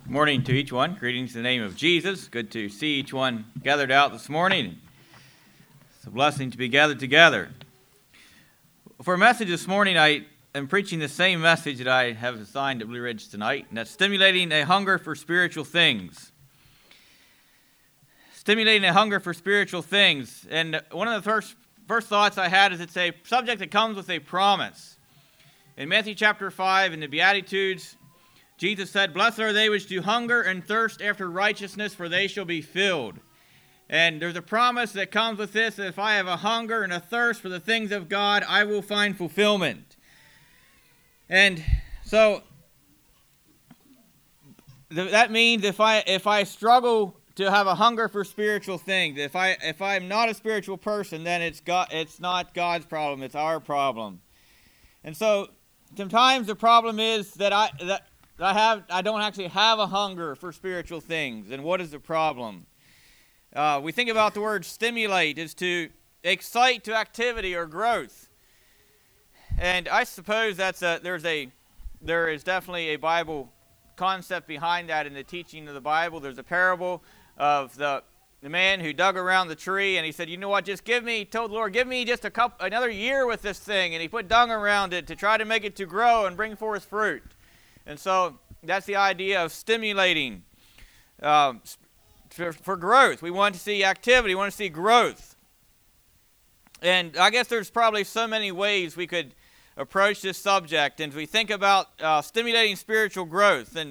Good morning to each one. Greetings in the name of Jesus. Good to see each one gathered out this morning. It's a blessing to be gathered together. For a message this morning, I am preaching the same message that I have assigned at Blue Ridge tonight, and that's stimulating a hunger for spiritual things. Stimulating a hunger for spiritual things. And one of the first thoughts I had is it's a subject that comes with a promise. In Matthew chapter 5, in the Beatitudes, Jesus said, "Blessed are they which do hunger and thirst after righteousness, for they shall be filled." And there's a promise that comes with this, that if I have a hunger and a thirst for the things of God, I will find fulfillment. And so that means if I struggle to have a hunger for spiritual things, if I'm not a spiritual person, then it's not God's problem, it's our problem. And so sometimes the problem is that I don't actually have a hunger for spiritual things. And what is the problem? We think about the word stimulate is to excite to activity or growth. And I suppose there is definitely a Bible concept behind that in the teaching of the Bible. There's a parable of the man who dug around the tree, and he said, "You know what, told the Lord, give me just another year with this thing." And he put dung around it to try to make it to grow and bring forth fruit. And so that's the idea of stimulating for growth. We want to see activity. We want to see growth. And I guess there's probably so many ways we could approach this subject. And as we think about stimulating spiritual growth, and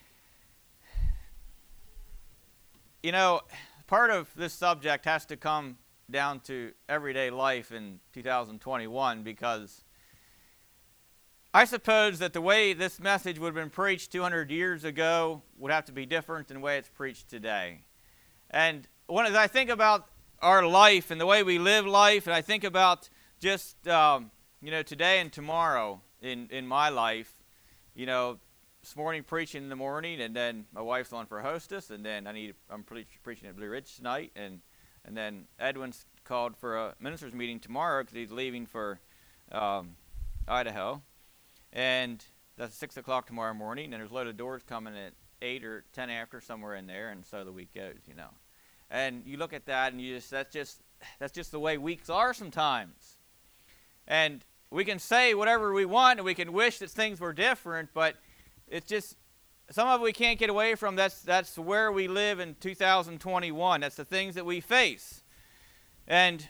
part of this subject has to come down to everyday life in 2021, because I suppose that the way this message would have been preached 200 years ago would have to be different than the way it's preached today. And as I think about our life and the way we live life, and I think about just today and tomorrow in my life, this morning preaching in the morning, and then my wife's on for hostess, and then I'm preaching at Blue Ridge tonight, and then Edwin's called for a ministers meeting tomorrow because he's leaving for Idaho. And that's 6 o'clock tomorrow morning, and there's a load of doors coming at 8 or 10 after, somewhere in there, and so the week goes, And you look at that, and that's just the way weeks are sometimes. And we can say whatever we want, and we can wish that things were different, but it's just, some of it we can't get away from. That's where we live in 2021. That's the things that we face. And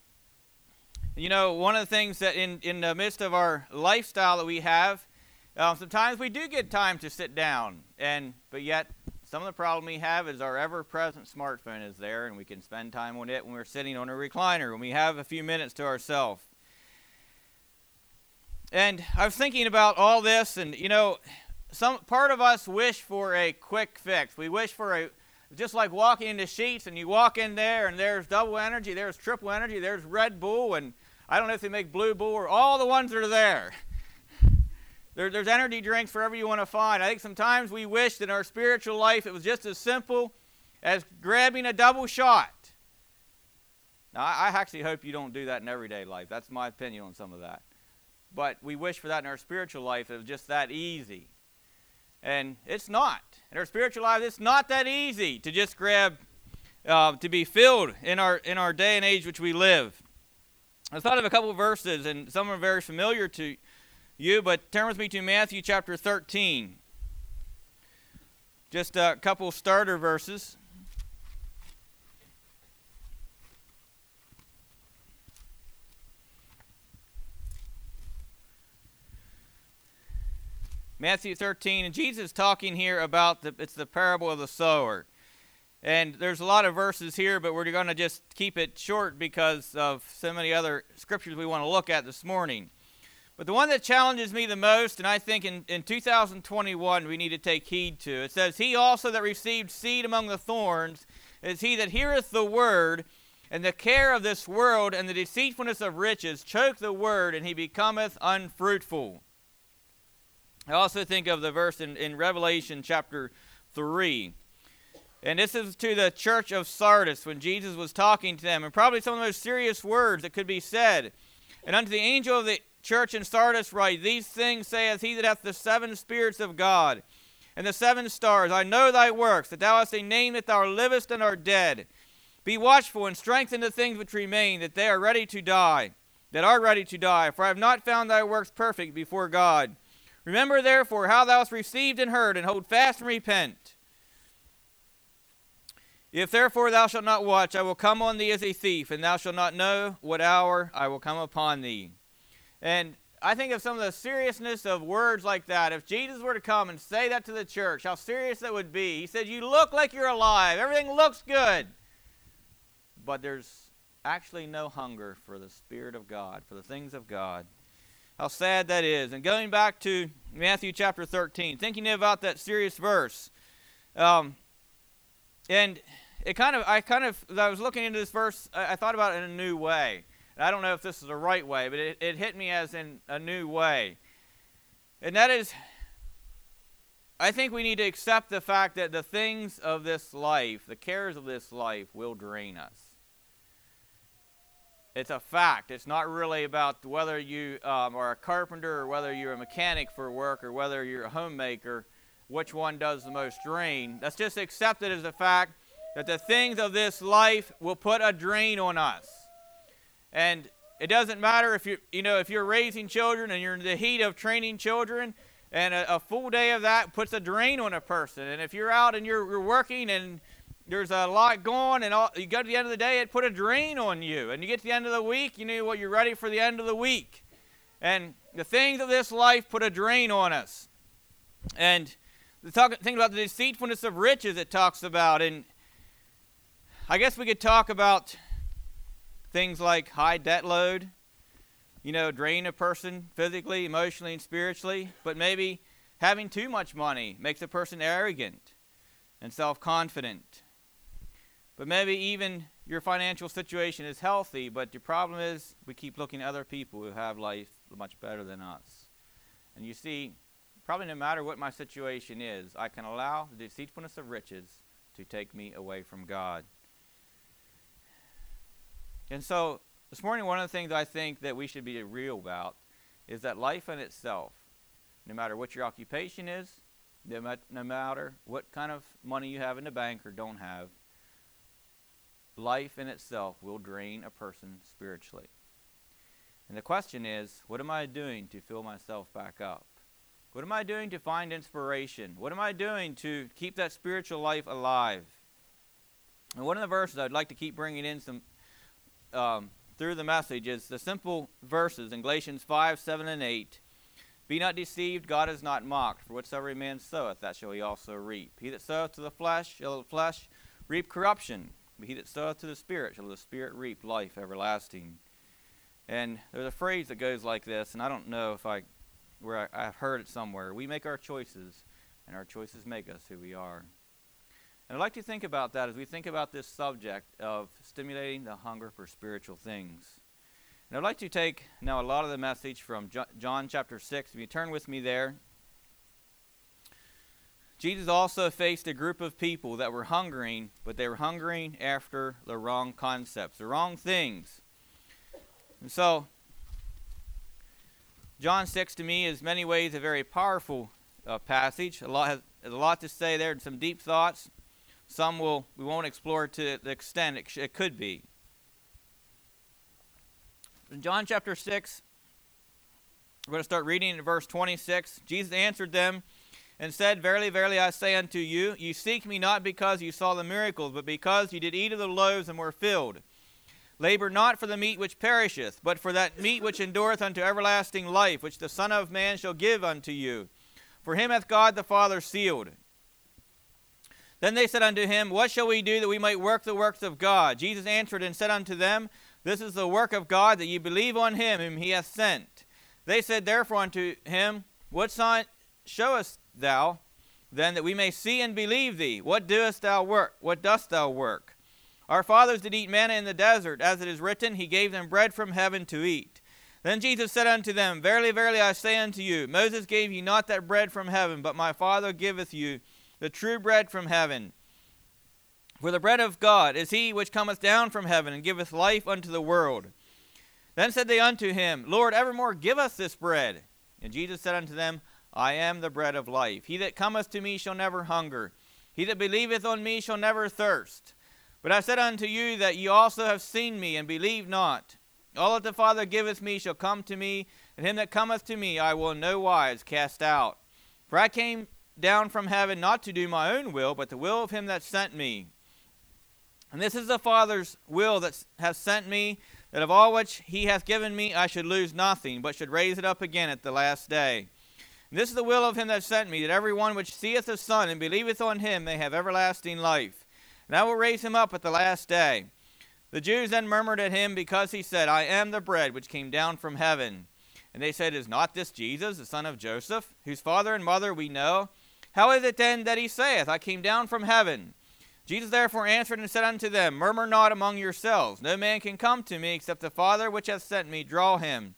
one of the things that in the midst of our lifestyle that we have, sometimes we do get time to sit down, but yet some of the problem we have is our ever-present smartphone is there, and we can spend time on it when we're sitting on a recliner, when we have a few minutes to ourselves. And I was thinking about all this, and some part of us wish for a quick fix. We wish for just like walking into Sheetz, and you walk in there, and there's double energy, there's triple energy, there's Red Bull, and I don't know if they make Blue Bull or all the ones that are there. There's energy drinks for whatever you want to find. I think sometimes we wish that in our spiritual life it was just as simple as grabbing a double shot. Now, I actually hope you don't do that in everyday life. That's my opinion on some of that. But we wish for that in our spiritual life. It was just that easy. And it's not. In our spiritual life, it's not that easy to just grab, to be filled in our day and age which we live. I thought of a couple of verses, and some are very familiar to you, but turn with me to Matthew chapter 13. Just a couple starter verses. Matthew 13, and Jesus is talking here about it's the parable of the sower. And there's a lot of verses here, but we're going to just keep it short because of so many other scriptures we want to look at this morning. But the one that challenges me the most, and I think in 2021 we need to take heed to, it says, "He also that received seed among the thorns is he that heareth the word, and the care of this world and the deceitfulness of riches choke the word, and he becometh unfruitful." I also think of the verse in Revelation chapter 3. And this is to the church of Sardis when Jesus was talking to them, and probably some of the most serious words that could be said. "And unto the angel of the church in Sardis write, These things saith he that hath the seven spirits of God, and the 7 stars. I know thy works, that thou hast a name, that thou livest and art dead. Be watchful and strengthen the things which remain, that they are ready to die, for I have not found thy works perfect before God. Remember therefore how thou hast received and heard, and hold fast and repent. If therefore thou shalt not watch, I will come on thee as a thief, and thou shalt not know what hour I will come upon thee. And I think of some of the seriousness of words like that. If Jesus were to come and say that to the church, how serious that would be. He said, you look like you're alive. Everything looks good. But there's actually no hunger for the Spirit of God, for the things of God. How sad that is. And going back to Matthew chapter 13, thinking about that serious verse, and as I was looking into this verse, I thought about it in a new way. And I don't know if this is the right way, but it hit me as in a new way. And that is, I think we need to accept the fact that the things of this life, the cares of this life, will drain us. It's a fact. It's not really about whether you are a carpenter or whether you're a mechanic for work or whether you're a homemaker, which one does the most drain. Let's just accept it as a fact that the things of this life will put a drain on us. And it doesn't matter if you're raising children and you're in the heat of training children, and a full day of that puts a drain on a person. And if you're out and you're working and there's a lot going, and you go to the end of the day, it put a drain on you. And you get to the end of the week, you're ready for the end of the week. And the things of this life put a drain on us. And think about the deceitfulness of riches it talks about. And I guess we could talk about things like high debt load, drain a person physically, emotionally, and spiritually. But maybe having too much money makes a person arrogant and self-confident. But maybe even your financial situation is healthy, but the problem is we keep looking at other people who have life much better than us. And you see, probably no matter what my situation is, I can allow the deceitfulness of riches to take me away from God. And so this morning, one of the things I think that we should be real about is that life in itself, no matter what your occupation is, no matter what kind of money you have in the bank or don't have, life in itself will drain a person spiritually. And the question is, what am I doing to fill myself back up? What am I doing to find inspiration? What am I doing to keep that spiritual life alive? And one of the verses I'd like to keep bringing in some through the message is the simple verses in Galatians 5, 7, and 8. Be not deceived, God is not mocked. For whatsoever a man soweth, that shall he also reap. He that soweth to the flesh shall the flesh reap corruption. But he that soweth to the Spirit shall the Spirit reap life everlasting. And there's a phrase that goes like this, and I don't know if I've heard it somewhere. We make our choices, and our choices make us who we are. And I'd like to think about that as we think about this subject of stimulating the hunger for spiritual things. And I'd like to take now a lot of the message from John chapter 6. If you turn with me there. Jesus also faced a group of people that were hungering, but they were hungering after the wrong concepts, the wrong things. And so, John 6 to me is in many ways a very powerful passage. Has a lot to say there and some deep thoughts. Some we won't explore to the extent it could be. In John chapter 6, we're going to start reading in verse 26. Jesus answered them and said, Verily, verily, I say unto you, ye seek me not because you saw the miracles, but because ye did eat of the loaves and were filled. Labor not for the meat which perisheth, but for that meat which endureth unto everlasting life, which the Son of Man shall give unto you. For him hath God the Father sealed. Then they said unto him, What shall we do that we might work the works of God? Jesus answered and said unto them, This is the work of God, that ye believe on him whom he hath sent. They said therefore unto him, What sign showest thou then, that we may see and believe thee? What dost thou work? What dost thou work? Our fathers did eat manna in the desert, as it is written, He gave them bread from heaven to eat. Then Jesus said unto them, Verily, verily, I say unto you, Moses gave you not that bread from heaven, but my Father giveth you the true bread from heaven. For the bread of God is he which cometh down from heaven, and giveth life unto the world. Then said they unto him, Lord, evermore give us this bread. And Jesus said unto them, I am the bread of life. He that cometh to me shall never hunger. He that believeth on me shall never thirst. But I said unto you that ye also have seen me, and believe not. All that the Father giveth me shall come to me, and him that cometh to me I will in no wise cast out. For I came down from heaven not to do my own will, but the will of him that sent me. And this is the Father's will that hath sent me, that of all which he hath given me I should lose nothing, but should raise it up again at the last day. And this is the will of him that sent me, that every one which seeth the Son and believeth on him may have everlasting life. And I will raise him up at the last day. The Jews then murmured at him, because he said, I am the bread which came down from heaven. And they said, Is not this Jesus, the son of Joseph, whose father and mother we know? How is it then that he saith, I came down from heaven? Jesus therefore answered and said unto them, Murmur not among yourselves. No man can come to me, except the Father which hath sent me draw him.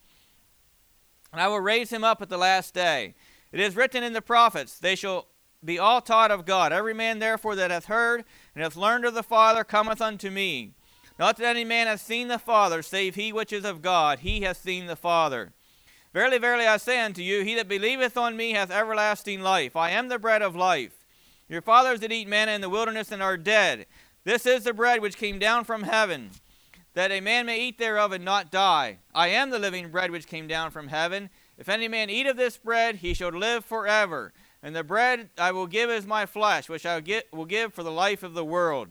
And I will raise him up at the last day. It is written in the prophets, They shall be all taught of God. Every man therefore that hath heard and hath learned of the Father cometh unto me. Not that any man hath seen the Father, save he which is of God. He hath seen the Father. Verily, verily, I say unto you, he that believeth on me hath everlasting life. I am the bread of life. Your fathers did eat manna in the wilderness and are dead. This is the bread which came down from heaven, that a man may eat thereof and not die. I am the living bread which came down from heaven. If any man eat of this bread, he shall live forever. And the bread I will give is my flesh, which I will give for the life of the world.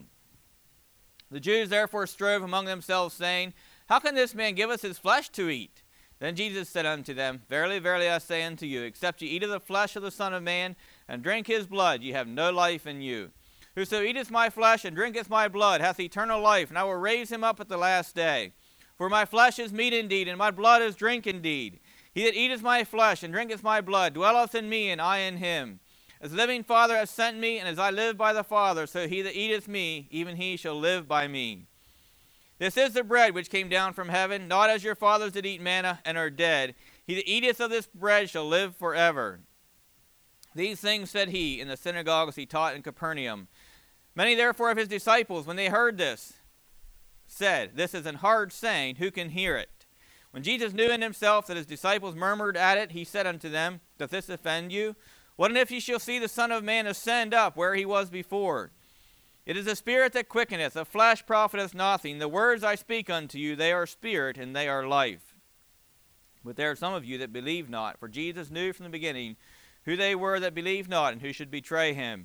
The Jews therefore strove among themselves, saying, How can this man give us his flesh to eat? Then Jesus said unto them, Verily, verily, I say unto you, except ye eat of the flesh of the Son of Man, and drink his blood, ye have no life in you. Whoso eateth my flesh and drinketh my blood hath eternal life, and I will raise him up at the last day. For my flesh is meat indeed, and my blood is drink indeed. He that eateth my flesh and drinketh my blood dwelleth in me, and I in him. As the living Father hath sent me, and as I live by the Father, so he that eateth me, even he shall live by me. This is the bread which came down from heaven, not as your fathers did eat manna, and are dead. He that eateth of this bread shall live forever. These things said he in the synagogue as he taught in Capernaum. Many therefore of his disciples, when they heard this, said, This is an hard saying, who can hear it? When Jesus knew in himself that his disciples murmured at it, he said unto them, Doth this offend you? What and if ye shall see the Son of Man ascend up where he was before? It is the Spirit that quickeneth, the flesh profiteth nothing. The words I speak unto you, they are spirit, and they are life. But there are some of you that believe not, for Jesus knew from the beginning who they were that believed not, and who should betray him.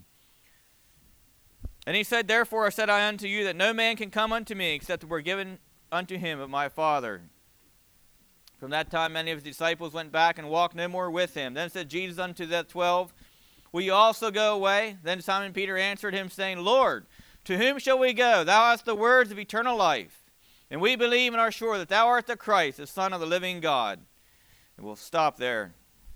And he said, Therefore said I unto you, that no man can come unto me, except it were given unto him of my Father. From that time many of his disciples went back and walked no more with him. Then said Jesus unto the 12, Will you also go away? Then Simon Peter answered him, saying, Lord, to whom shall we go? Thou hast the words of eternal life. And we believe and are sure that thou art the Christ, the Son of the living God. And we'll stop there.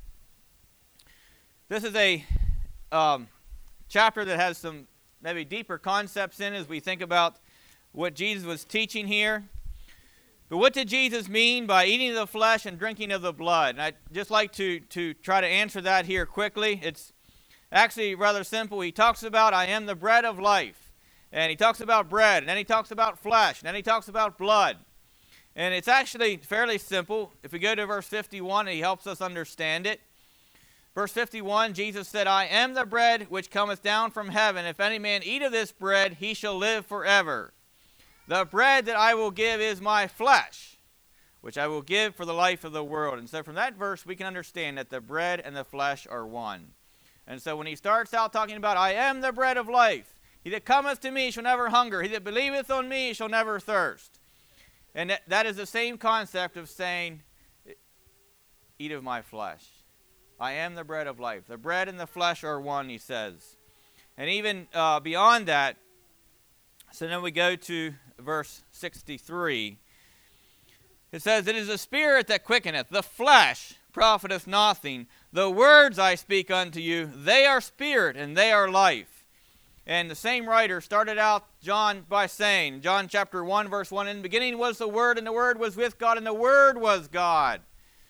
This is a chapter that has some maybe deeper concepts in as we think about what Jesus was teaching here. But what did Jesus mean by eating of the flesh and drinking of the blood? And I'd just like to try to answer that here quickly. It's actually rather simple. He talks about, I am the bread of life. And he talks about bread, and then he talks about flesh, and then he talks about blood. And it's actually fairly simple. If we go to verse 51, he helps us understand it. Verse 51, Jesus said, I am the bread which cometh down from heaven. If any man eat of this bread, he shall live forever. The bread that I will give is my flesh, which I will give for the life of the world. And so from that verse, we can understand that the bread and the flesh are one. And so when he starts out talking about, I am the bread of life. He that cometh to me shall never hunger. He that believeth on me shall never thirst. And that is the same concept of saying, eat of my flesh. I am the bread of life. The bread and the flesh are one, he says. And even beyond that, so then we go to verse 63. It says, It is the Spirit that quickeneth, the flesh profiteth nothing. The words I speak unto you, they are spirit and they are life. And the same writer started out John by saying, John chapter 1, verse 1, In the beginning was the Word, and the Word was with God, and the Word was God.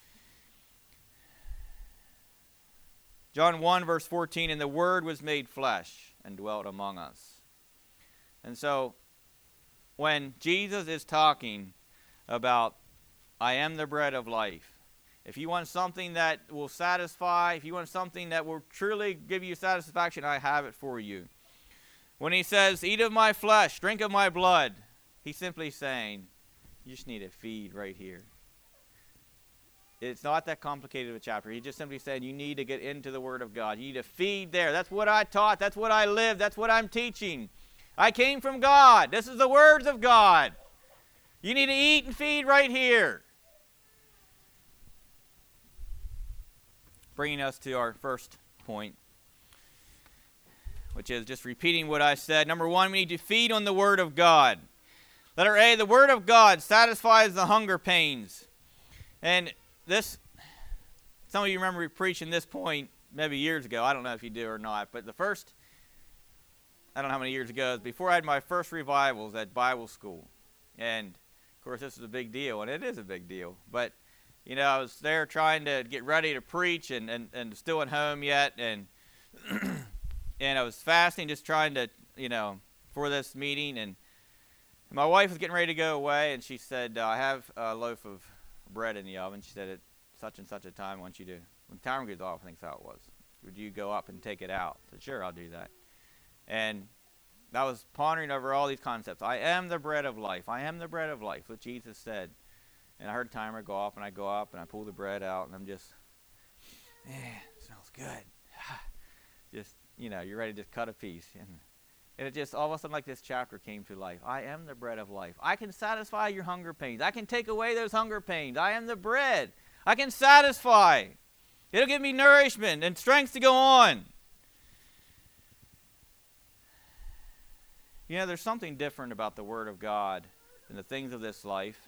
John 1, verse 14, And the Word was made flesh and dwelt among us. And so, when Jesus is talking about, I am the bread of life, If you want something that will satisfy, if you want something that will truly give you satisfaction, I have it for you. When he says, eat of my flesh, drink of my blood, he's simply saying, you just need to feed right here. It's not that complicated of a chapter. He just simply said you need to get into the Word of God. You need to feed there. That's what I taught. That's what I live. That's what I'm teaching. I came from God. This is the words of God. You need to eat and feed right here. Bringing us to our first point, which is just repeating what I said. Number one, we need to feed on the Word of God. Letter A, the Word of God satisfies the hunger pains. And this, some of you remember me preaching this point maybe years ago. I don't know if you do or not. But the first, I don't know how many years ago, before I had my first revivals at Bible school. And, of course, this is a big deal, and it is a big deal. But, you know, I was there trying to get ready to preach and still at home yet. And and I was fasting, just trying to, you know, for this meeting. And my wife was getting ready to go away, and she said, I have a loaf of bread in the oven. She said, at such and such a time, I want you to, when the timer goes off, I think that's how it was, would you go up and take it out? I said, sure, I'll do that. And I was pondering over all these concepts. I am the bread of life. I am the bread of life, what Jesus said. And I heard the timer go off, and I go up, and I pull the bread out, and I'm just, man, it smells good. Just, you know, you're ready to just cut a piece. And it just, all of a sudden, like this chapter came to life. I am the bread of life. I can satisfy your hunger pains. I can take away those hunger pains. I am the bread. I can satisfy. It'll give me nourishment and strength to go on. You know, there's something different about the Word of God than the things of this life.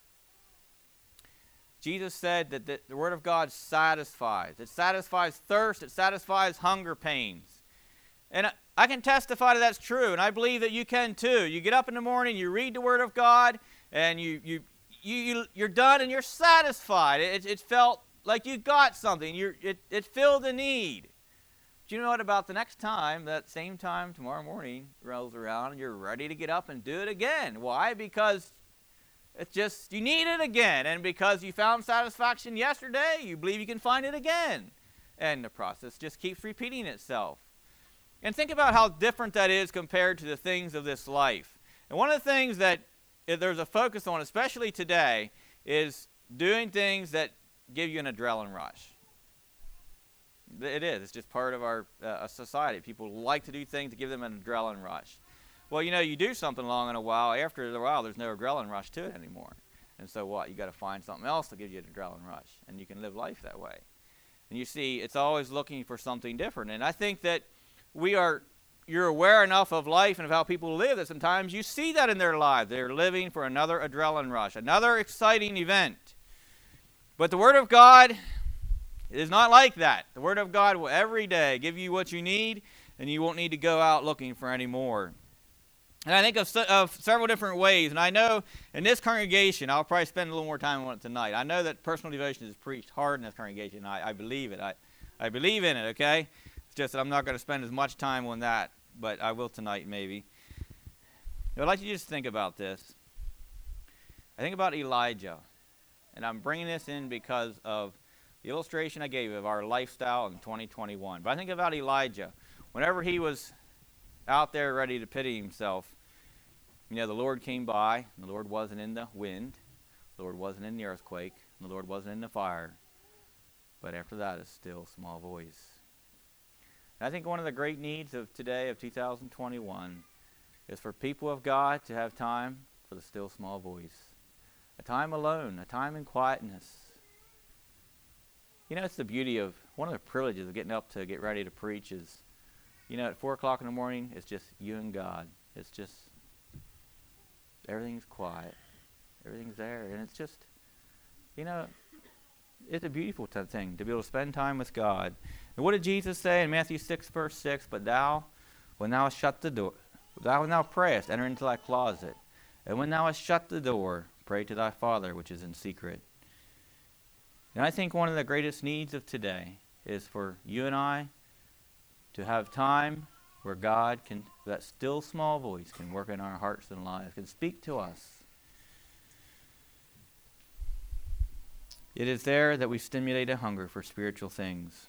Jesus said that the Word of God satisfies. It satisfies thirst. It satisfies hunger pains. And I can testify to that's true, and I believe that you can too. You get up in the morning, you read the Word of God, and you're done and you're satisfied. It felt like you got something. It filled the need. But you know what, about the next time, that same time tomorrow morning rolls around, and you're ready to get up and do it again. Why? Because it's just, you need it again. And because you found satisfaction yesterday, you believe you can find it again. And the process just keeps repeating itself. And think about how different that is compared to the things of this life. And one of the things that there's a focus on, especially today, is doing things that give you an adrenaline rush. It is. It's just part of our society. People like to do things to give them an adrenaline rush. Well, you know, you do something long in a while. After a while, there's no adrenaline rush to it anymore. And so what? You got to find something else to give you an adrenaline rush. And you can live life that way. And you see, it's always looking for something different. And I think that you're aware enough of life and of how people live that sometimes you see that in their lives. They're living for another adrenaline rush, another exciting event. But the Word of God is not like that. The Word of God will every day give you what you need, and you won't need to go out looking for any more. And I think of several different ways, and I know in this congregation, I'll probably spend a little more time on it tonight. I know that personal devotion is preached hard in this congregation. I believe it. I believe in it, okay? It's just that I'm not going to spend as much time on that, but I will tonight maybe. I'd like you to just think about this. I think about Elijah, and I'm bringing this in because of the illustration I gave of our lifestyle in 2021. But I think about Elijah. Whenever he was out there ready to pity himself, you know, the Lord came by, and the Lord wasn't in the wind, the Lord wasn't in the earthquake, and the Lord wasn't in the fire. But after that, a still small voice. I think one of the great needs of today, of 2021, is for people of God to have time for the still small voice. A time alone, a time in quietness. You know, it's the beauty of, one of the privileges of getting up to get ready to preach is, you know, at 4 o'clock in the morning, it's just you and God. It's just, everything's quiet. Everything's there. And it's just, you know, it's a beautiful thing to be able to spend time with God. And what did Jesus say in Matthew 6, verse 6? But thou, when thou hast shut the door, thou when thou prayest, enter into thy closet. And when thou hast shut the door, pray to thy Father which is in secret. And I think one of the greatest needs of today is for you and I to have time where God can, that still small voice can work in our hearts and lives, can speak to us. It is there that we stimulate a hunger for spiritual things.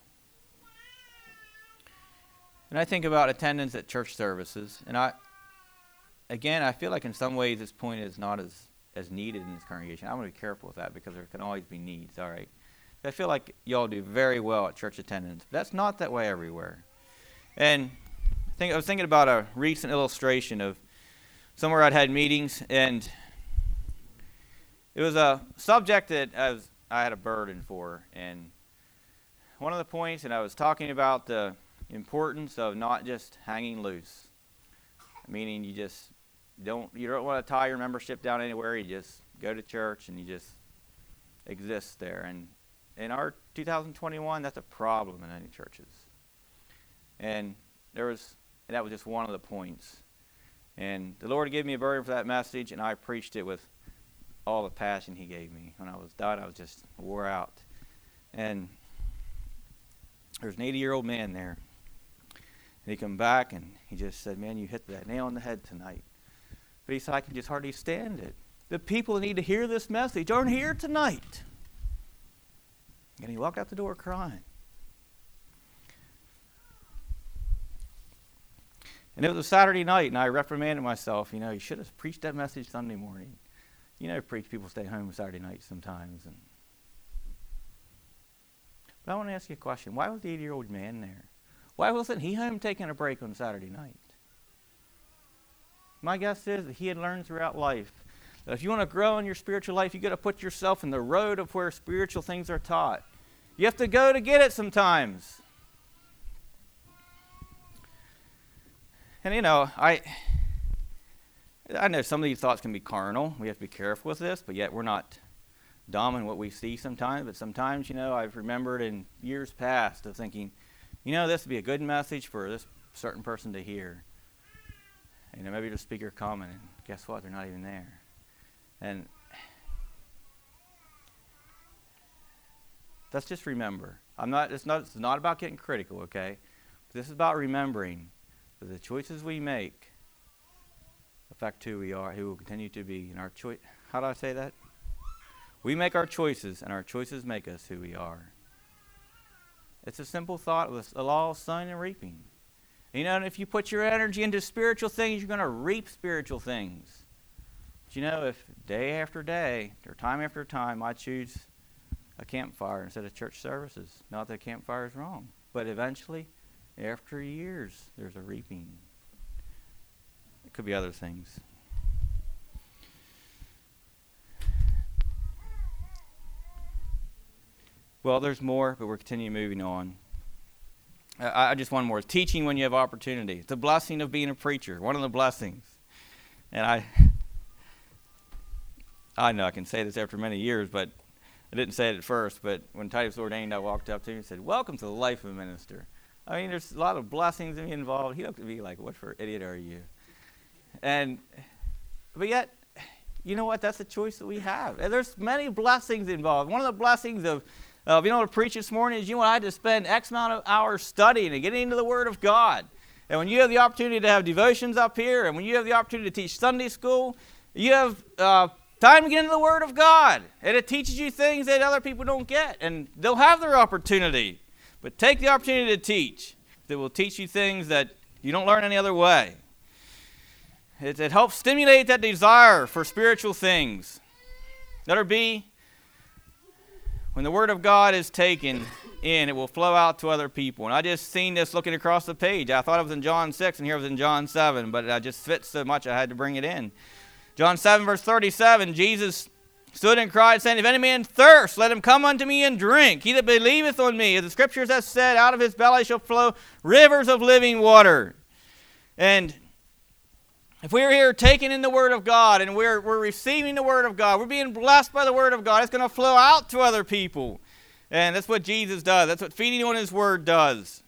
And I think about attendance at church services, and I feel like in some ways this point is not as needed in this congregation. I want to be careful with that because there can always be needs, all right? I feel like y'all do very well at church attendance. But that's not that way everywhere. And I was thinking about a recent illustration of somewhere I'd had meetings, and it was a subject that I had a burden for. And one of the points, and I was talking about the importance of not just hanging loose, meaning you don't want to tie your membership down anywhere. You just go to church and you just exist there. And in our 2021, that's a problem in many churches. And that was just one of the points. And the Lord gave me a burden for that message, and I preached it with all the passion He gave me. When I was done, I was just wore out. And there's an 80-year-old man there. And he come back, and he just said, "Man, you hit that nail on the head tonight." But he said, "I can just hardly stand it. The people that need to hear this message aren't here tonight." And he walked out the door crying. And it was a Saturday night, and I reprimanded myself. You should have preached that message Sunday morning. Preach people stay home Saturday night sometimes. But I want to ask you a question. Why was the 80-year-old man there? Why wasn't he home taking a break on Saturday night? My guess is that he had learned throughout life that if you want to grow in your spiritual life, you've got to put yourself in the road of where spiritual things are taught. You have to go to get it sometimes. And I know some of these thoughts can be carnal. We have to be careful with this, but yet we're not dumb in what we see sometimes. But sometimes, I've remembered in years past of thinking, this would be a good message for this certain person to hear. Maybe the speaker come and guess what? They're not even there. And let's just remember. It's not about getting critical, okay? This is about remembering that the choices we make affect who we are, who we'll continue to be. And our choice. How do I say that? We make our choices, and our choices make us who we are. It's a simple thought of the law of sowing and reaping. And if you put your energy into spiritual things, you're going to reap spiritual things. But if day after day, or time after time, I choose a campfire instead of church services, not that campfire is wrong, but eventually, after years, there's a reaping. It could be other things. Well, there's more, but we're continuing moving on. I just one more. Teaching when you have opportunity. It's a blessing of being a preacher. One of the blessings. And I know I can say this after many years, but I didn't say it at first. But when Titus was ordained, I walked up to him and said, "Welcome to the life of a minister." I mean, there's a lot of blessings in me involved. He looked at me like, "What for idiot are you?" But yet, you know what? That's the choice that we have. And there's many blessings involved. One of the blessings of being able to preach this morning is, I had to spend X amount of hours studying and getting into the Word of God. And when you have the opportunity to have devotions up here, and when you have the opportunity to teach Sunday school, you have time to get into the Word of God. And it teaches you things that other people don't get. And they'll have their opportunity. But take the opportunity to teach. That will teach you things that you don't learn any other way. It helps stimulate that desire for spiritual things. Let her be. When the Word of God is taken in, it will flow out to other people. And I just seen this looking across the page. I thought it was in John 6, and here it was in John 7, but it just fits so much I had to bring it in. John 7, verse 37, Jesus stood and cried, saying, "If any man thirst, let him come unto me and drink. He that believeth on me, as the Scriptures have said, out of his belly shall flow rivers of living water." And if we're here taking in the Word of God and we're receiving the Word of God, we're being blessed by the Word of God, it's going to flow out to other people. And that's what Jesus does. That's what feeding on His Word does.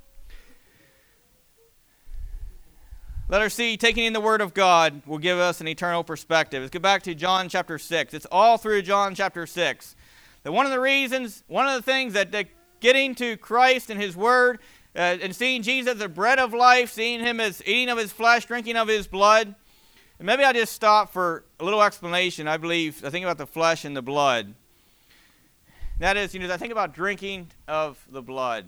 Let her see, taking in the Word of God will give us an eternal perspective. Let's go back to John chapter 6. It's all through John chapter 6. That one of the things that getting to Christ and His Word, and seeing Jesus as the bread of life, seeing Him as eating of His flesh, drinking of His blood. And maybe I'll just stop for a little explanation. I think about the flesh and the blood. That is, I think about drinking of the blood.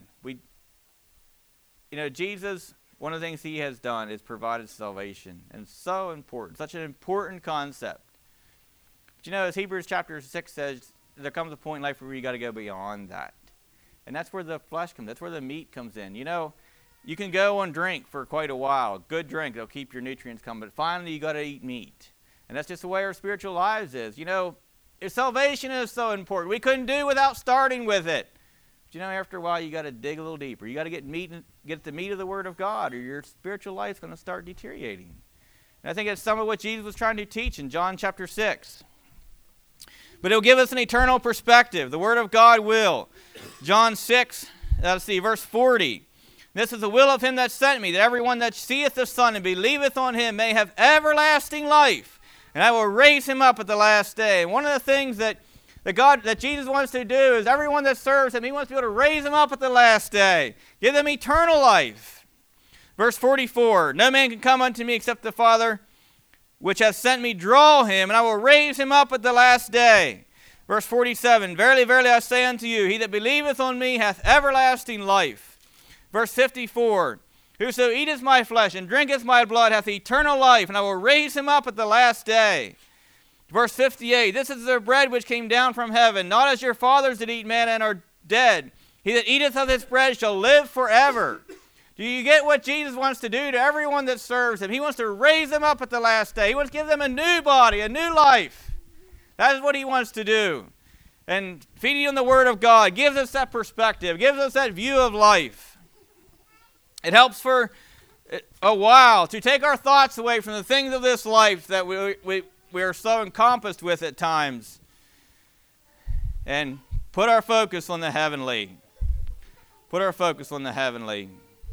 Jesus, one of the things he has done is provided salvation. And it's so important, such an important concept. But as Hebrews chapter 6 says, there comes a point in life where you got to go beyond that. And that's where the flesh comes. That's where the meat comes in. You can go on drink for quite a while. Good drink, it'll keep your nutrients coming. But finally, you got to eat meat. And that's just the way our spiritual lives is. If salvation is so important, we couldn't do without starting with it. But after a while, you got to dig a little deeper. You got to get the meat of the Word of God, or your spiritual life's going to start deteriorating. And I think that's some of what Jesus was trying to teach in John chapter 6. But it'll give us an eternal perspective. The Word of God will. John 6, verse 40. This is the will of him that sent me, that everyone that seeth the Son and believeth on him may have everlasting life. And I will raise him up at the last day. And one of the things that Jesus wants to do is everyone that serves him, he wants to be able to raise them up at the last day. Give them eternal life. Verse 44, no man can come unto me except the Father which hath sent me draw him, and I will raise him up at the last day. Verse 47, verily, verily, I say unto you, he that believeth on me hath everlasting life. Verse 54, whoso eateth my flesh and drinketh my blood hath eternal life, and I will raise him up at the last day. Verse 58, this is the bread which came down from heaven, not as your fathers did eat manna and are dead. He that eateth of this bread shall live forever. Do you get what Jesus wants to do to everyone that serves him? He wants to raise them up at the last day. He wants to give them a new body, a new life. That is what he wants to do. And feeding on the Word of God gives us that perspective, gives us that view of life. It helps for a while to take our thoughts away from the things of this life that we are so encompassed with at times, and put our focus on the heavenly. Put our focus on the heavenly.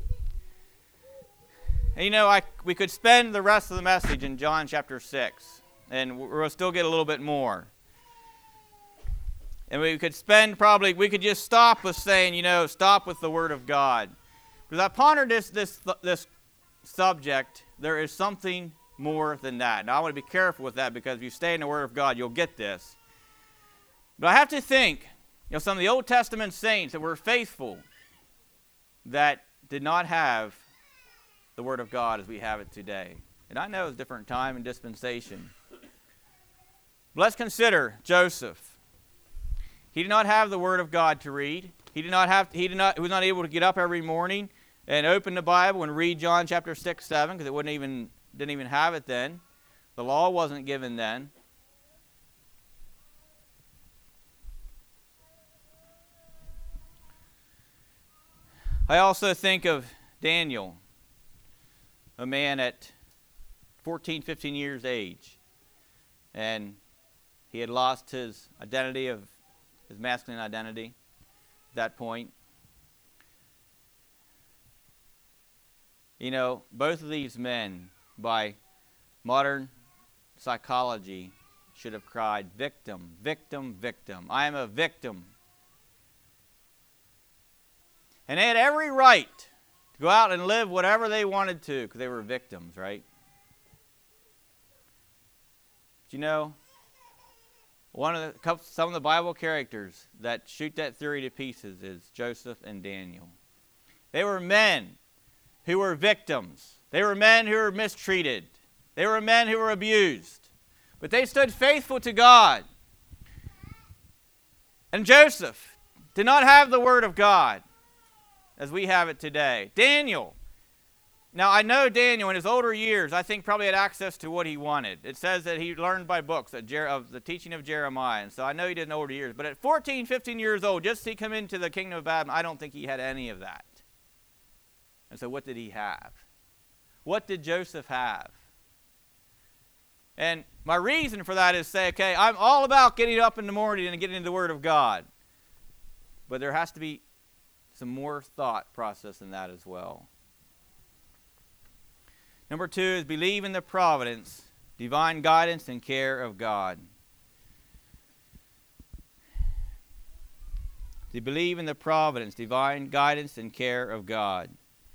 And we could spend the rest of the message in John chapter 6, and we'll still get a little bit more. And we could just stop with saying, stop with the Word of God. Because I pondered this subject, there is something more than that. Now I want to be careful with that, because if you stay in the Word of God, you'll get this. But I have to think, some of the Old Testament saints that were faithful that did not have the Word of God as we have it today. And I know it's a different time and dispensation. But let's consider Joseph. He did not have the Word of God to read. He was not able to get up every morning and open the Bible and read John chapter 6, 7, because it didn't even have it then. The law wasn't given then. I also think of Daniel, a man at 14, 15 years age, and he had lost his masculine identity at that point. Both of these men, by modern psychology, should have cried, victim, victim, victim. I am a victim. And they had every right to go out and live whatever they wanted to, because they were victims, right? But some of the Bible characters that shoot that theory to pieces is Joseph and Daniel. They were men who were victims. They were men who were mistreated. They were men who were abused. But they stood faithful to God. And Joseph did not have the Word of God as we have it today. Daniel. Now, I know Daniel in his older years, I think probably had access to what he wanted. It says that he learned by books of the teaching of Jeremiah. And so I know he did in older years. But at 14, 15 years old, just as he come into the kingdom of Babylon, I don't think he had any of that. And so what did he have? What did Joseph have? And my reason for that is say, okay, I'm all about getting up in the morning and getting into the Word of God. But there has to be some more thought process in that as well. Number 2 is believe in the providence, divine guidance, and care of God. To believe in the providence, divine guidance, and care of God.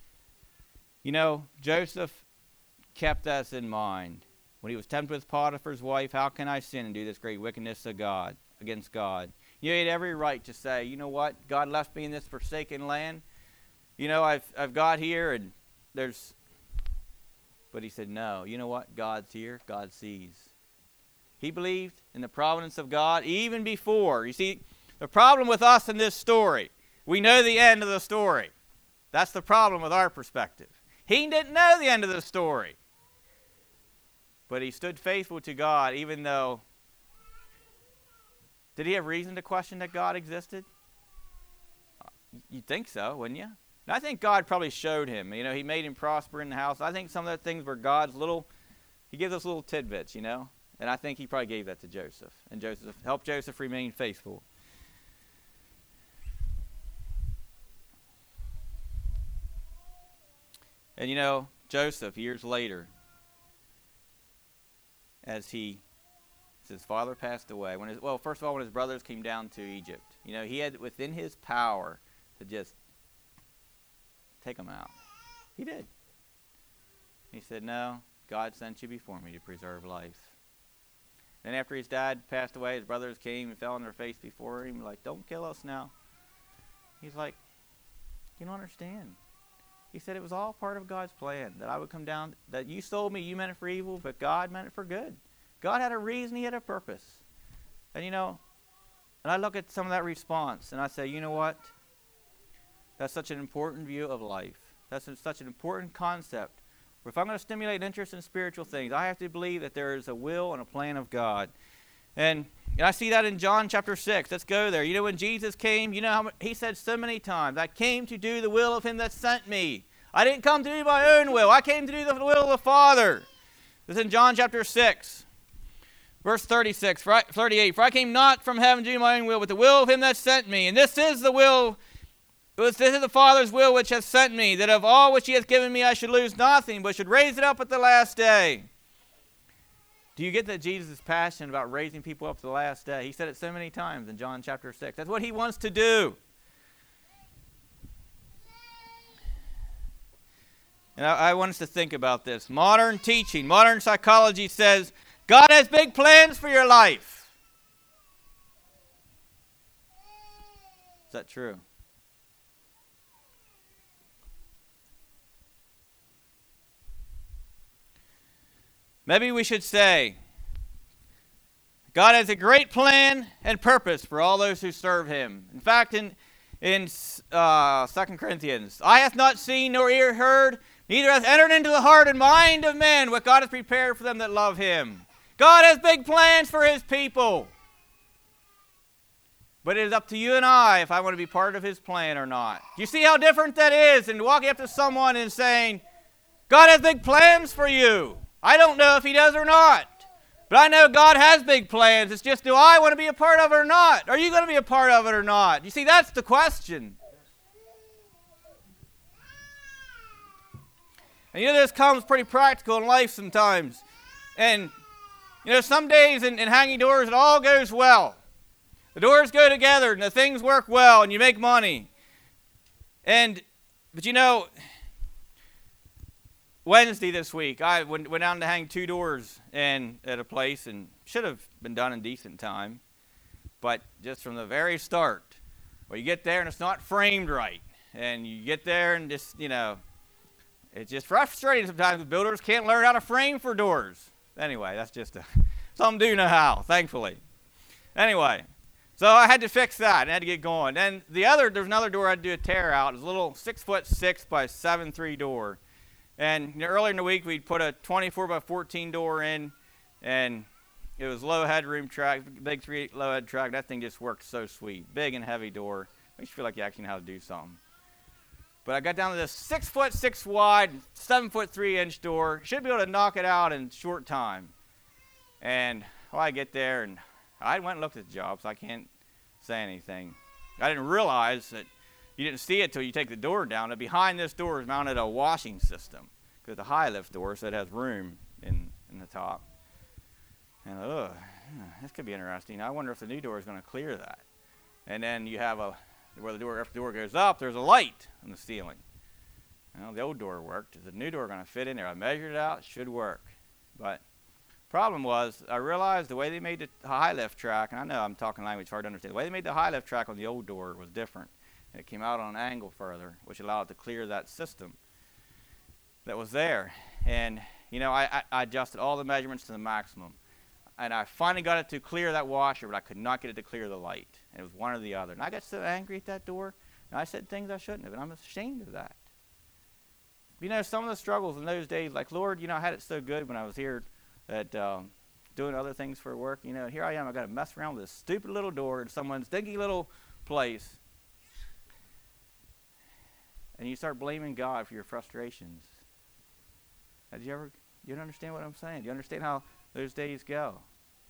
Joseph kept us in mind. When he was tempted with Potiphar's wife, how can I sin and do this great wickedness against God? You had every right to say, you know what, God left me in this forsaken land. You know, I've got here and there's... But he said, no, you know what? God's here. God sees. He believed in the providence of God even before. You see, the problem with us in this story, we know the end of the story. That's the problem with our perspective. He didn't know the end of the story. But he stood faithful to God even though... Did he have reason to question that God existed? You'd think so, wouldn't you? And I think God probably showed him. You know, he made him prosper in the house. I think some of the things were God's little... He gives us little tidbits, you know. And I think he probably gave that to Joseph. And Joseph helped Joseph remain faithful. And you know, Joseph, years later, as his father passed away, first of all, when his brothers came down to Egypt, you know, he had within his power to just take them out. He did. He said, no, God sent you before me to preserve life. And after his dad passed away, his brothers came and fell on their face before him, like, don't kill us now. He's like, you don't understand. He said it was all part of God's plan, that I would come down, that you sold me, you meant it for evil, but God meant it for good. God had a reason, he had a purpose. And you know, and I look at some of that response, and I say, you know what? That's such an important view of life. That's such an important concept. If I'm going to stimulate interest in spiritual things, I have to believe that there is a will and a plan of God. And I see that in John chapter 6. Let's go there. You know, when Jesus came, you know how he said so many times, I came to do the will of him that sent me. I didn't come to do my own will. I came to do the will of the Father. This is in John chapter 6, verse 38. For I came not from heaven to do my own will, but the will of him that sent me. And this is the will, this is the Father's will which hath sent me, that of all which he hath given me I should lose nothing, but should raise it up at the last day. Do you get that Jesus is passionate about raising people up to the last day? He said it so many times in John chapter 6. That's what he wants to do. And I want us to think about this. Modern teaching, modern psychology says, God has big plans for your life. Is that true? Maybe we should say, God has a great plan and purpose for all those who serve him. In fact, in 2 Corinthians, eye hath not seen nor ear heard, neither hath entered into the heart and mind of men what God hath prepared for them that love him. God has big plans for his people. But it is up to you and I if I want to be part of his plan or not. Do you see how different that is than walking up to someone and saying, God has big plans for you. I don't know if he does or not. But I know God has big plans. It's just, do I want to be a part of it or not? Are you going to be a part of it or not? You see, that's the question. And you know, this comes pretty practical in life sometimes. And, you know, some days in hanging doors, it all goes well. The doors go together and the things work well and you make money. But you know, Wednesday this week, I went down to hang 2 doors at a place, and should have been done in decent time. But just from the very start, well, you get there and it's not framed right. And you get there and just, you know, it's just frustrating sometimes. Builders can't learn how to frame for doors. Anyway, that's just some do know how, thankfully. Anyway, so I had to fix that and had to get going. And there's another door I had to do a tear out. It was a little 6'6" by 7'3" door. And you know, earlier in the week, we'd put a 24 by 14 door in, and it was low headroom track, big 3 low head track. That thing just worked so sweet. Big and heavy door. Makes you feel like you actually know how to do something. But I got down to this 6'6" wide, 7'3" door. Should be able to knock it out in short time. And I get there, and I went and looked at the job, so I can't say anything. I didn't realize that you didn't see it till you take the door down. And behind this door is mounted a washing system, because it's a high lift door, so it has room in the top. And this could be interesting. I wonder if the new door is going to clear that. And then you have where the door, after the door goes up, there's a light on the ceiling. Well, the old door worked. Is the new door going to fit in there? I measured it out. It should work. But Problem was, I realized the way they made the high lift track, and I know I'm talking language hard to understand, the way they made the high lift track on the old door was different. And it came out on an angle further, which allowed it to clear that system that was there. And, I adjusted all the measurements to the maximum. And I finally got it to clear that washer, but I could not get it to clear the light. And it was one or the other. And I got so angry at that door, and I said things I shouldn't have, and I'm ashamed of that. Some of the struggles in those days, like, Lord, I had it so good when I was here at doing other things for work. Here I am, I got to mess around with this stupid little door in someone's dinky little place. And you start blaming God for your frustrations. Do you understand what I'm saying? Do you understand how those days go?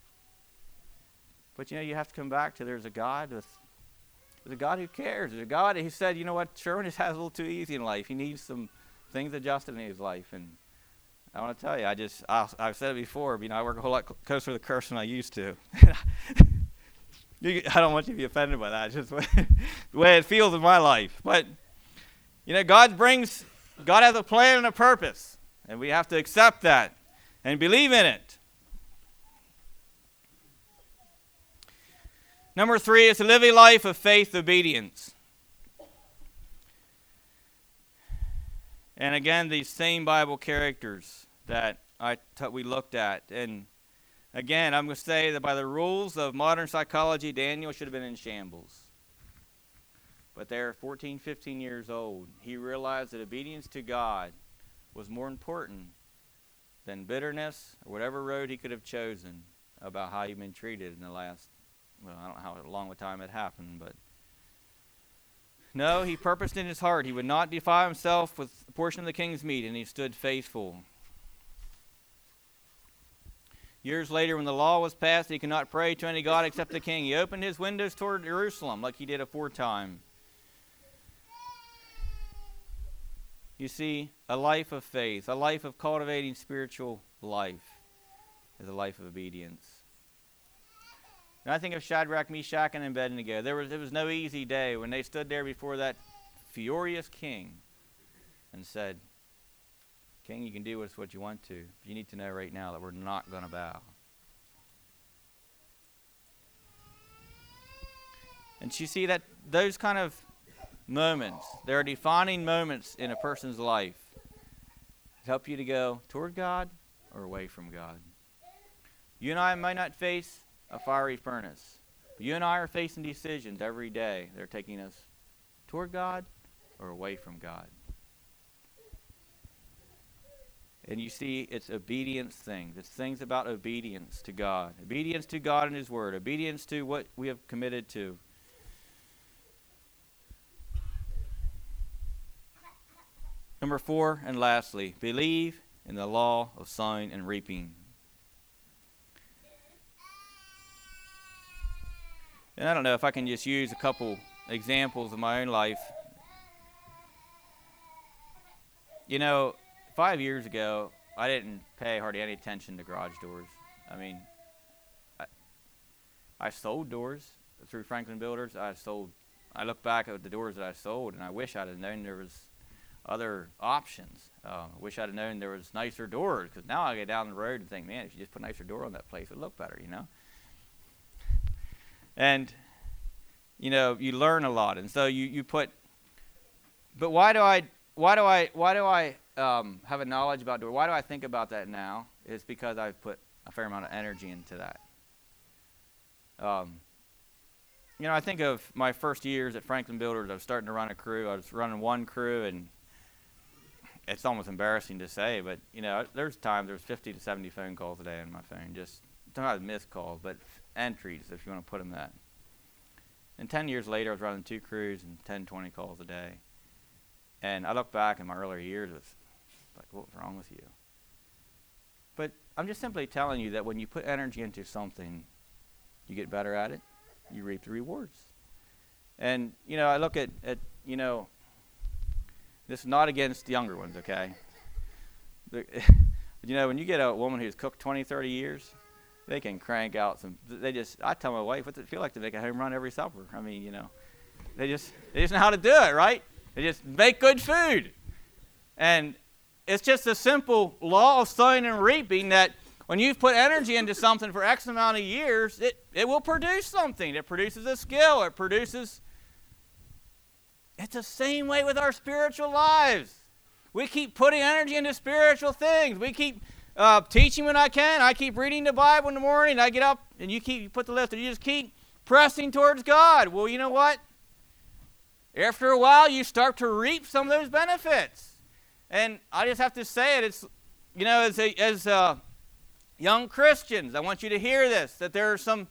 But you have to come back to there's a God who cares. There's a God who said, you know what, Sherwin just has a little too easy in life. He needs some things adjusted in his life. And I want to tell you, I've said it before, but, I work a whole lot closer to the curse than I used to. I don't want you to be offended by that. It's just the way it feels in my life. But, God has a plan and a purpose. And we have to accept that and believe in it. Number 3 is to live a life of faith obedience. And again, these same Bible characters that we looked at. And again, I'm going to say that by the rules of modern psychology, Daniel should have been in shambles. But they're 14, 15 years old. He realized that obedience to God was more important than bitterness or whatever road he could have chosen about how he'd been treated in the last, I don't know how long a time it happened, but no, he purposed in his heart he would not defile himself with a portion of the king's meat, and he stood faithful. Years later, when the law was passed, he could not pray to any god except the king. He opened his windows toward Jerusalem like he did aforetime. You see, a life of faith, a life of cultivating spiritual life is a life of obedience. And I think of Shadrach, Meshach, and Abednego. It was no easy day when they stood there before that furious king and said, King, you can do with us what you want to. But you need to know right now that we're not going to bow. And you see that those kind of moments, there are defining moments in a person's life that help you to go toward God or away from God. You and I might not face a fiery furnace, but you and I are facing decisions every day that are taking us toward God or away from God. And you see, it's obedience things. It's things about obedience to God. Obedience to God and His Word. Obedience to what we have committed to. Number 4, and lastly, believe in the law of sowing and reaping. And I don't know if I can just use a couple examples of my own life. 5 years ago, I didn't pay hardly any attention to garage doors. I mean, I sold doors through Franklin Builders. I look back at the doors that I sold, and I wish I'd have known there was other options. I wish I'd have known there was nicer doors, because now I get down the road and think, man, if you just put a nicer door on that place, it would look better, And, you learn a lot. And so you put, but why do I have a knowledge about doors? Why do I think about that now? It's because I've put a fair amount of energy into that. I think of my first years at Franklin Builders. I was starting to run a crew. I was running one crew, and it's almost embarrassing to say, but, there's 50 to 70 phone calls a day on my phone. Just, not missed calls, but entries, if you want to put them that. And 10 years later, I was running 2 crews and 10, 20 calls a day. And I look back in my earlier years, it's like, what's wrong with you? But I'm just simply telling you that when you put energy into something, you get better at it, you reap the rewards. And, I look at this is not against the younger ones, okay? When you get a woman who's cooked 20, 30 years, they can crank out I tell my wife, what's it feel like to make a home run every supper? I mean, they just know how to do it, right? They just make good food. And it's just a simple law of sowing and reaping that when you've put energy into something for X amount of years, it will produce something. It produces a skill. It's the same way with our spiritual lives. We keep putting energy into spiritual things. We keep teaching when I can. I keep reading the Bible in the morning. I get up and you put the list, and you just keep pressing towards God. Well, you know what? After a while, you start to reap some of those benefits. And I just have to say it. It's, as young Christians, I want you to hear this, that there are some,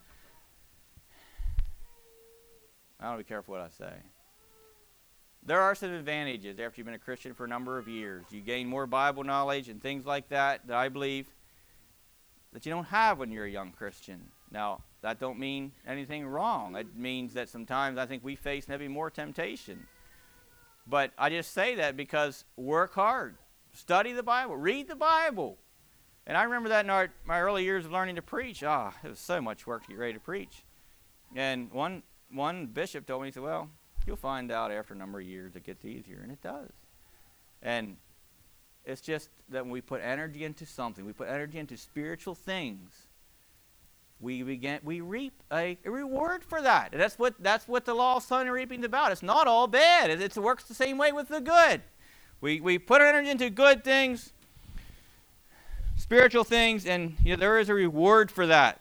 I want to be careful what I say. There are some advantages after you've been a Christian for a number of years. You gain more Bible knowledge and things like that I believe that you don't have when you're a young Christian. Now, that don't mean anything wrong. It means that sometimes I think we face maybe more temptation. But I just say that because work hard. Study the Bible. Read the Bible. And I remember that in my early years of learning to preach. It was so much work to get ready to preach. And one bishop told me, he said, well, you'll find out after a number of years it gets easier, and it does. And it's just that when we put energy into something, we put energy into spiritual things, we reap a reward for that. And that's what the law of sowing and reaping is about. It's not all bad. It works the same way with the good. We put our energy into good things, spiritual things, and there is a reward for that.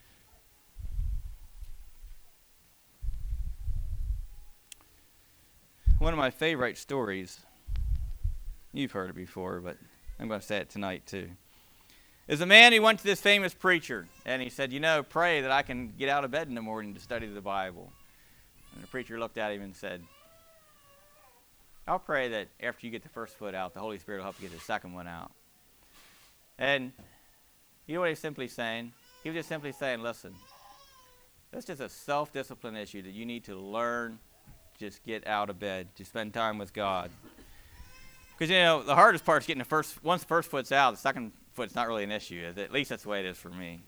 One of my favorite stories, you've heard it before, but I'm going to say it tonight too, is a man who went to this famous preacher, and he said, pray that I can get out of bed in the morning to study the Bible. And the preacher looked at him and said, I'll pray that after you get the first foot out, the Holy Spirit will help you get the second one out. And you know what he's simply saying? He was just simply saying, listen, that's just a self-discipline issue that you need to learn. Just get out of bed, to spend time with God. Because, the hardest part is getting once the first foot's out, the second foot's not really an issue. At least that's the way it is for me.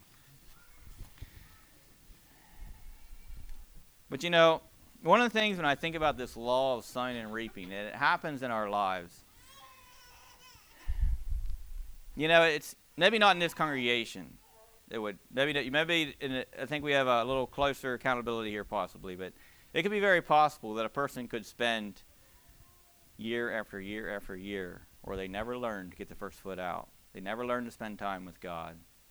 But, one of the things when I think about this law of sowing and reaping, and it happens in our lives, it's maybe not in this congregation. It would maybe I think we have a little closer accountability here possibly, but it could be very possible that a person could spend year after year after year where they never learned to get the first foot out. They never learned to spend time with God.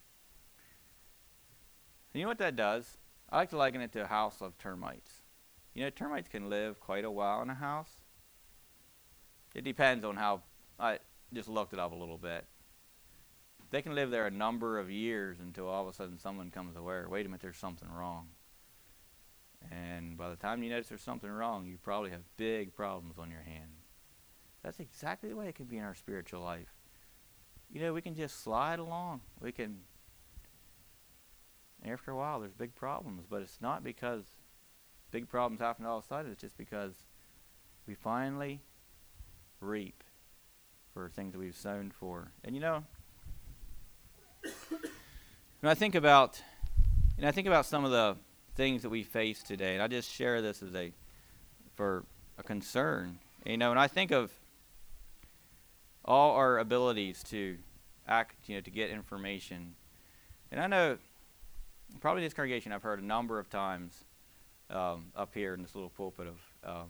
And you know what that does? I like to liken it to a house of termites. Termites can live quite a while in a house. It depends on how, I just looked it up a little bit. They can live there a number of years until all of a sudden someone comes aware, wait a minute, there's something wrong. And by the time you notice there's something wrong, you probably have big problems on your hand. That's exactly the way it can be in our spiritual life. We can just slide along. After a while, there's big problems. But it's not because big problems happen all of a sudden. It's just because we finally reap for things that we've sown for. And when I think about some of the things that we face today, and I just share this as for a concern. And I think of all our abilities to act, to get information. And I know, probably in this congregation, I've heard a number of times up here in this little pulpit of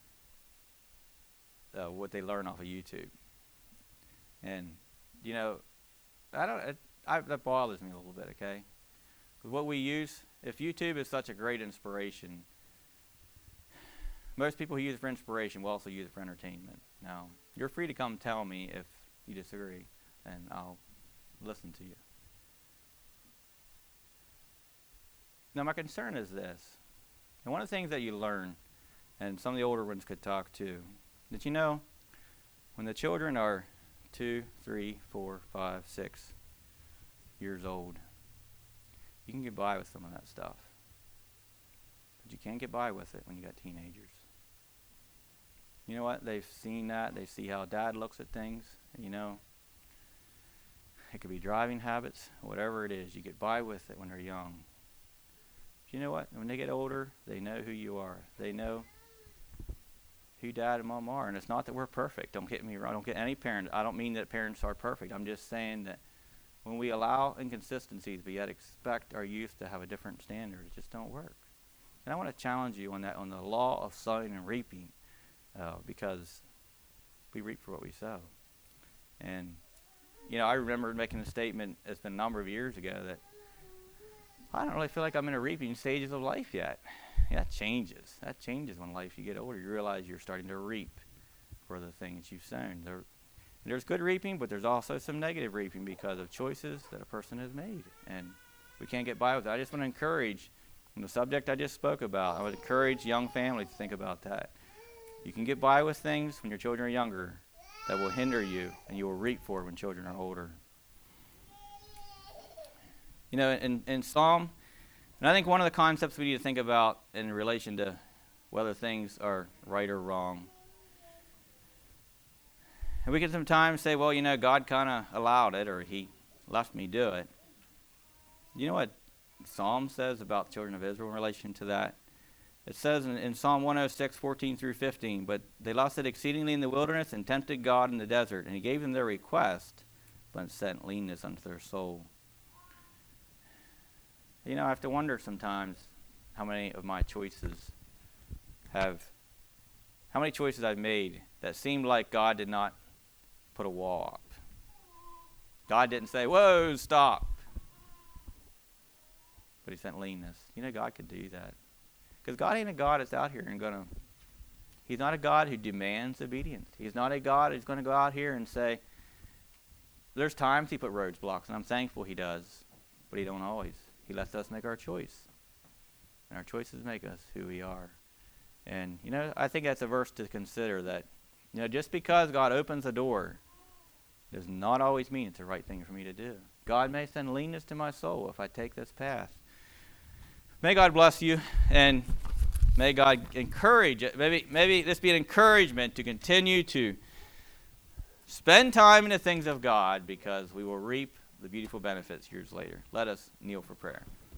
what they learn off of YouTube. And that bothers me a little bit. Okay, because what we use. If YouTube is such a great inspiration, most people who use it for inspiration will also use it for entertainment. Now, you're free to come tell me if you disagree, and I'll listen to you. Now, my concern is this. And one of the things that you learn, and some of the older ones could talk too, that when the children are 2, 3, 4, 5, 6 years old, you can get by with some of that stuff. But you can't get by with it when you got teenagers. You know what? They've seen that. They see how dad looks at things. It could be driving habits, whatever it is. You get by with it when they're young. But you know what? When they get older, they know who you are. They know who dad and mom are. And it's not that we're perfect. Don't get me wrong. Don't get any parent. I don't mean that parents are perfect. I'm just saying that when we allow inconsistencies but yet expect our youth to have a different standard, it just don't work. And I want to challenge you on that, on the law of sowing and reaping, because we reap for what we sow. And, I remember making a statement, it's been a number of years ago, that I don't really feel like I'm in the reaping stages of life yet. That changes. That changes when you get older. You realize you're starting to reap for the things you've sown. There's good reaping, but there's also some negative reaping because of choices that a person has made. And we can't get by with that. I just want to encourage, on the subject I just spoke about, I would encourage young families to think about that. You can get by with things when your children are younger that will hinder you, and you will reap for it when children are older. In Psalm, and I think one of the concepts we need to think about in relation to whether things are right or wrong. And we can sometimes say, well, God kind of allowed it, or he left me do it. You know what Psalm says about the children of Israel in relation to that? It says in Psalm 106, 14 through 15, but they lusted exceedingly in the wilderness and tempted God in the desert, and he gave them their request, but sent leanness unto their soul. I have to wonder sometimes how many choices I've made that seemed like God did not put a wall up. God didn't say, whoa, stop. But he sent leanness. God could do that. Because God ain't a God that's out here and he's not a God who demands obedience. He's not a God who's going to go out here and say, there's times he put roadblocks, and I'm thankful he does, but he don't always. He lets us make our choice. And our choices make us who we are. And, I think that's a verse to consider, that, just because God opens a door does not always mean it's the right thing for me to do. God may send leanness to my soul if I take this path. May God bless you, and may God encourage it. Maybe this be an encouragement to continue to spend time in the things of God, because we will reap the beautiful benefits years later. Let us kneel for prayer.